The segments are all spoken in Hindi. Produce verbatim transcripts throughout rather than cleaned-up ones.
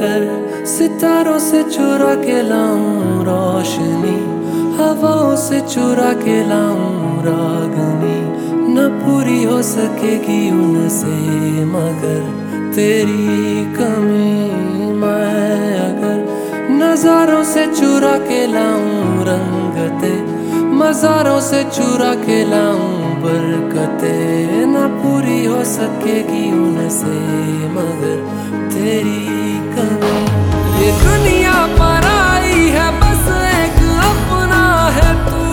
अगर सितारों से चुरा के लाऊं रोशनी, हवाओं से चुरा के लाऊं रागनी, न पूरी हो सकेगी उनसे मगर तेरी कमी। मैं अगर नजारों से चुरा के लाऊं रंगते, मजारों से चुरा के लाऊं बरकते, न पूरी हो सकेगी उनसे मगर तेरी कमी। ये दुनिया पर आई है बस एक अपना है तू,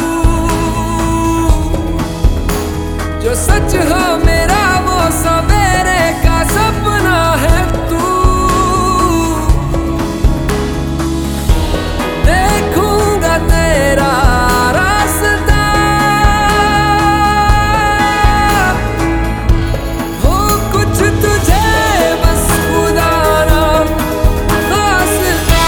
जो सच हो मेरा वो सवेरे का सपना है तू। देखूंगा तेरा रास्ता, हो कुछ तुझे बस खुदा ना वास्ता।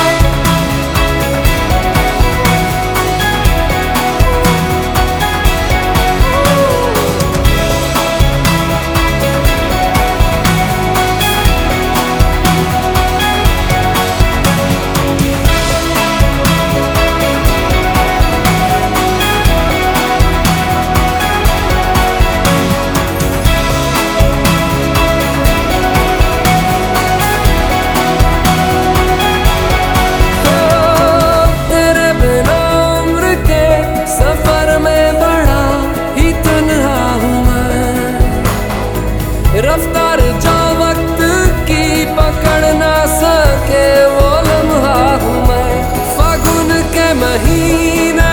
रफ्तार जो वक्त की पकड़ ना सके वो लम्हा हूँ मैं। फागुन के महीने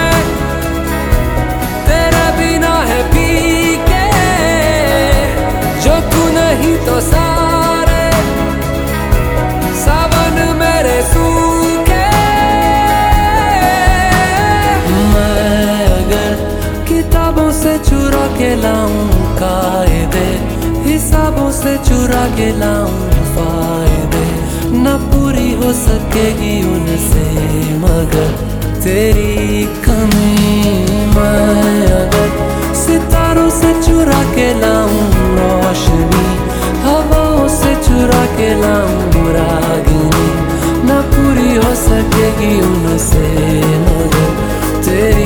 तेरे बिना है फीके, जो तू नहीं तो सारे सावन मेरे सूखे। मैं अगर किताबों से चुरा के लाऊं कायदे, हिसाबों से चुरा के लाऊं फायदे, न पूरी हो सकेगी उनसे मगर तेरी कमी। मैं अगर सितारों से चुरा के लाऊं रोशनी, हवाओं से चुरा के लाऊं रागनी, न पूरी हो सकेगी उनसे मगर तेरी